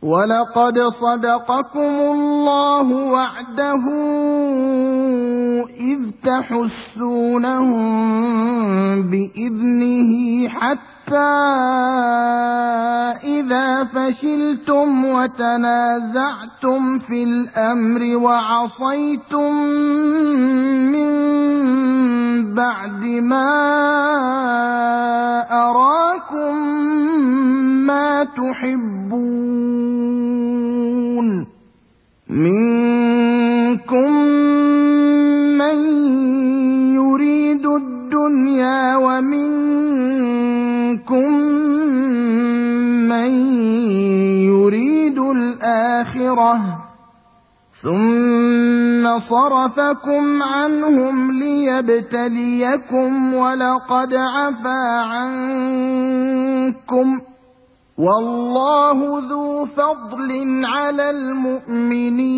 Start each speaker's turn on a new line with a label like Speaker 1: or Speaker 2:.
Speaker 1: ولقد صدقكم الله وعده إذ تحسونهم بإذنه حتى إذا فشلتم وتنازعتم في الأمر وعصيتم من بعد ما أراكم ما تحبون منكم من يريد الدنيا ومنكم من يريد الآخرة ثم صرفكم عنهم ليبتليكم ولقد عفا عنكم والله ذو فضل على المؤمنين